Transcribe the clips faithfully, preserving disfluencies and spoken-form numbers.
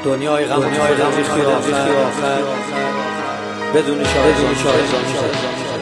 دنیای غم دنیای غم ریختی آخر بدون شاهد بدون شاهد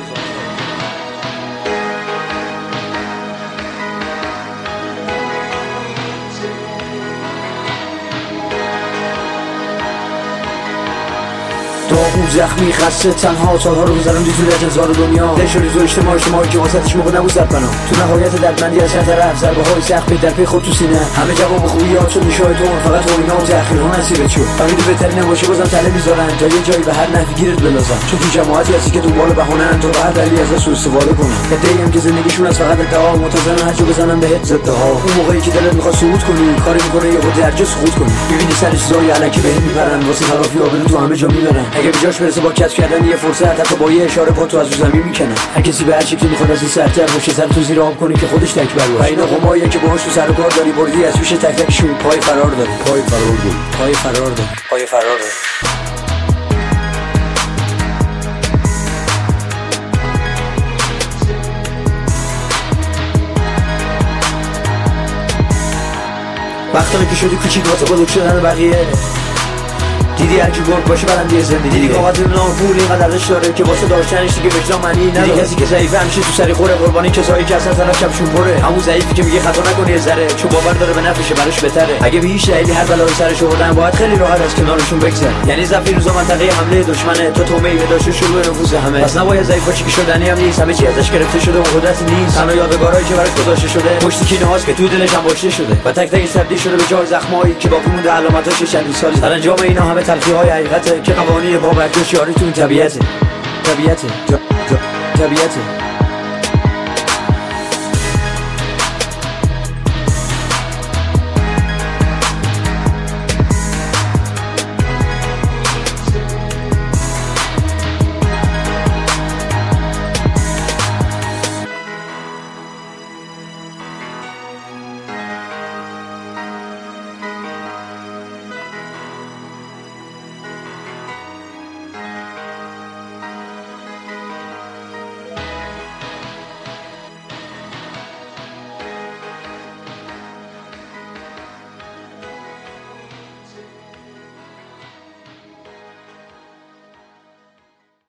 داغون زخمی خسته تنها سالها رو گذرم تو لج هزار دنیا نشوری تو اجتماع اجتماعی که واسطش موقع نبود زد بنا تو نهایت دردمندی از هر طرف ضربه های سخت در پی خود تو سینه همه جواب خوبی یاد شد میشای تو فقط اوینا و تأخیرها نصیبت شد فهمیدی بهتری نباشه بازم تله میذارن تا یه جایی به هر نحوی گیرت بندازن چون تو جماعتی هستی که دنبال بهونه‌ان تا به هر دلیلی ازش سوء استفاده کنن عده‌ای هم که زندگیشون از فقط ادعا منتظرن هر جا بزنن بهت ضدها اون موقعی که دلت میخواد صعود کنی کاری میکنه یهو درجه سقوط کنی میبینی سر چیزای الکی بهت میپرن واسه تلافی آبرو تو همه جا میبرن اگه بجاش برسه با کسب کردن یه فرصت حتی با یه اشاره پا تو از رو زمین میکنه هر کسی به هر شکلی میخواد از این سرتر باشه سر تو زیر آب کنی که خودش تکبر باشه و اینا قماییه که باهاش تو سر و کار داری بردی از پیش تک تکشون پای فرار داری پای فرار داری پای فرار داری پای فرار داری وقتی که شدی کوچیک واسه بزرگ شدن بقیه دیدی هرکی گرگ باشه برنده زندگی دیدی قاعدت ناپول اینقدر ارزش داره که واسه داشتنش دیگه وجدان معنی نداره دیدی کسی که ضعیفه همیشه تو سری خوره قربانی کسایی که اصلا طرف کفشون پره همون ضعیفی که میگه خطا نکنی یه ذره چون باور داره به نفعشه براش بهتره اگه به هیچ دلیلی هر بلایی سرش آوردن باید خیلی راحت از کنارشون بگذره یعنی ضعف این روزا منطقه حمله دشمنه تو تومه داشته شروع نفوذ همه پس نباید ضعیفا چی که شدنی هم نیست همه چی ازش گرفته شده و قدرت نیست تنها یادگارایی که براش گذاشته شده پشت کینه هاست که تو دلش هم باشته شده و تک تک تبدیل شده به جای زخمایی که باقی مونده علامتاش چندین سال سرانجام اینا همه تلخی‌های حقیقت که قوانین با برداشت یاری تو این طبیعته طبیعته طبیعته